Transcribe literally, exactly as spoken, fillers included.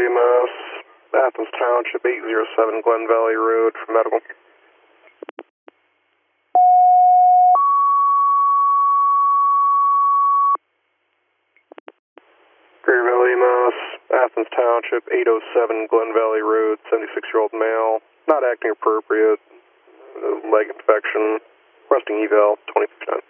E M S, Athens Township, eight oh seven Glen Valley Road for medical. Greater Valley E M S, Athens Township, eight oh seven Glen Valley Road, seventy-six-year-old male, not acting appropriate, leg infection, requesting eval, twenty percent.